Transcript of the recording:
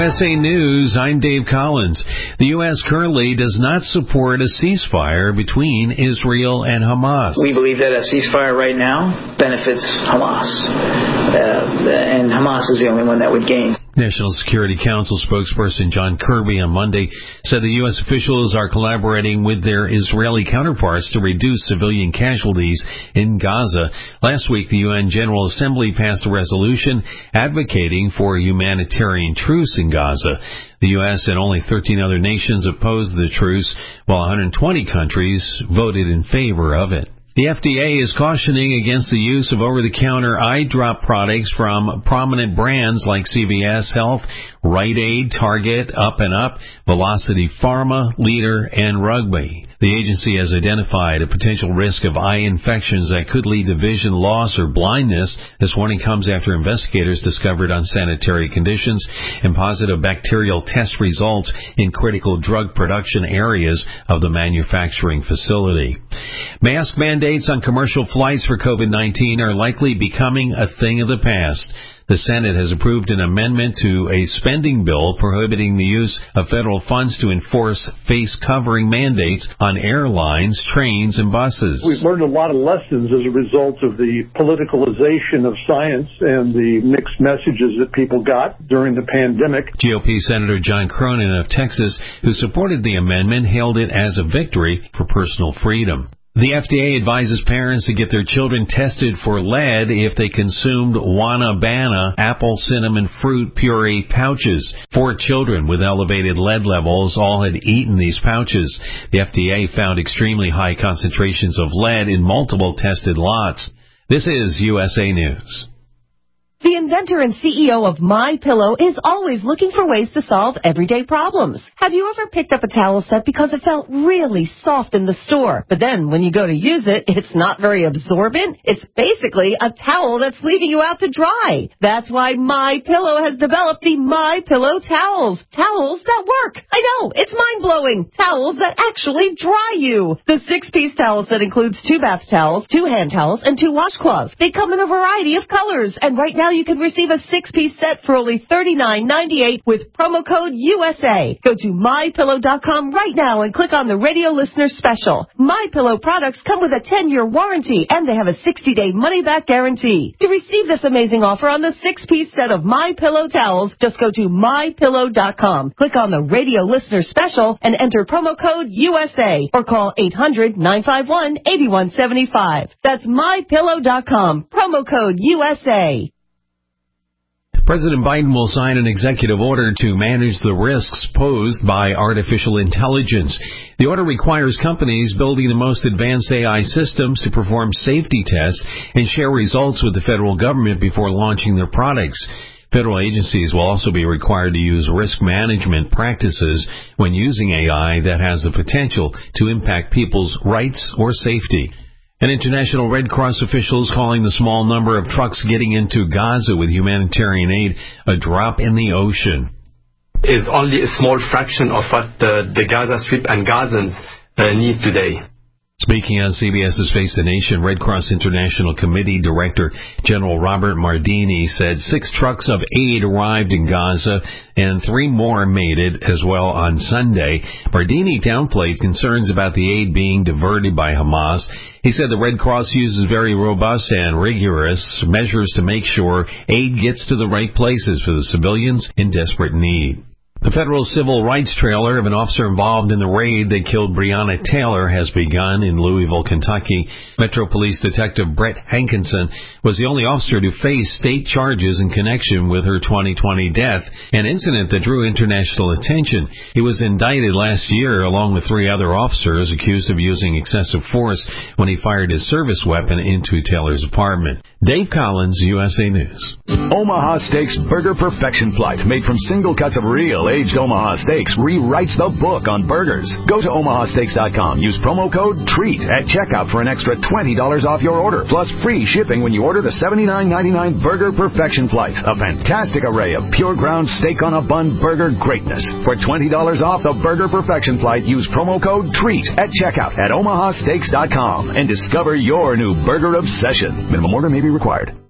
USA News, I'm Dave Collins. The U.S. currently does not support a ceasefire between Israel and Hamas. We believe that a ceasefire right now benefits Hamas, and Hamas is the only one that would gain. National Security Council spokesperson John Kirby on Monday said the U.S. officials are collaborating with their Israeli counterparts to reduce civilian casualties in Gaza. Last week, the UN General Assembly passed a resolution advocating for a humanitarian truce in Gaza. The U.S. and only 13 other nations opposed the truce, while 120 countries voted in favor of it. The FDA is cautioning against the use of over-the-counter eye drop products from prominent brands like CVS Health, Rite Aid, Target, Up and Up, Velocity Pharma, Leader, and Rugby. The agency has identified a potential risk of eye infections that could lead to vision loss or blindness. This warning comes after investigators discovered unsanitary conditions and positive bacterial test results in critical drug production areas of the manufacturing facility. Mask mandates on commercial flights for COVID-19 are likely becoming a thing of the past. The Senate has approved an amendment to a spending bill prohibiting the use of federal funds to enforce face covering mandates on airlines, trains, and buses. We've learned a lot of lessons as a result of the politicalization of science and the mixed messages that people got during the pandemic. GOP Senator John Cronin of Texas, who supported the amendment, hailed it as a victory for personal freedom. The FDA advises parents to get their children tested for lead if they consumed Wanna-Banna apple cinnamon fruit puree pouches. 4 children with elevated lead levels all had eaten these pouches. The FDA found extremely high concentrations of lead in multiple tested lots. This is USA News. The inventor and CEO of MyPillow is always looking for ways to solve everyday problems. Have you ever picked up a towel set because it felt really soft in the store, but then when you go to use it, it's not very absorbent? It's basically a towel that's leaving you out to dry. That's why MyPillow has developed the MyPillow towels. Towels that work. I know, it's mind-blowing. Towels that actually dry you. The 6-piece towel set includes 2 bath towels, 2 hand towels, and 2 washcloths. They come in a variety of colors, and right now you can receive a 6-piece set for only $39.98 with promo code USA. Go to MyPillow.com right now and click on the radio listener special. MyPillow products come with a 10-year warranty, and they have a 60-day money-back guarantee. To receive this amazing offer on the 6-piece set of MyPillow towels, just go to MyPillow.com. Click on the radio listener special and enter promo code USA or call 800-951-8175. That's MyPillow.com. Promo code USA. President Biden will sign an executive order to manage the risks posed by artificial intelligence. The order requires companies building the most advanced AI systems to perform safety tests and share results with the federal government before launching their products. Federal agencies will also be required to use risk management practices when using AI that has the potential to impact people's rights or safety. And International Red Cross officials calling the small number of trucks getting into Gaza with humanitarian aid a drop in the ocean. It's only a small fraction of what the Gaza Strip and Gazans need today. Speaking on CBS's Face the Nation, Red Cross International Committee Director General Robert Mardini said 6 trucks of aid arrived in Gaza and 3 more made it as well on Sunday. Mardini downplayed concerns about the aid being diverted by Hamas. He said the Red Cross uses very robust and rigorous measures to make sure aid gets to the right places for the civilians in desperate need. The federal civil rights trailer of an officer involved in the raid that killed Breonna Taylor has begun in Louisville, Kentucky. Metro Police Detective Brett Hankinson was the only officer to face state charges in connection with her 2020 death, an incident that drew international attention. He was indicted last year along with 3 other officers accused of using excessive force when he fired his service weapon into Taylor's apartment. Dave Collins, USA News. Omaha Steaks Burger Perfection Flight, made from single cuts of real aged Omaha Steaks, rewrites the book on burgers. Go to omahasteaks.com. Use promo code TREAT at checkout for an extra $20 off your order, plus free shipping when you order the $79.99 Burger Perfection Flight. A fantastic array of pure ground steak on a bun burger greatness. For $20 off the Burger Perfection Flight, use promo code TREAT at checkout at omahasteaks.com and discover your new burger obsession. Minimum order may be required.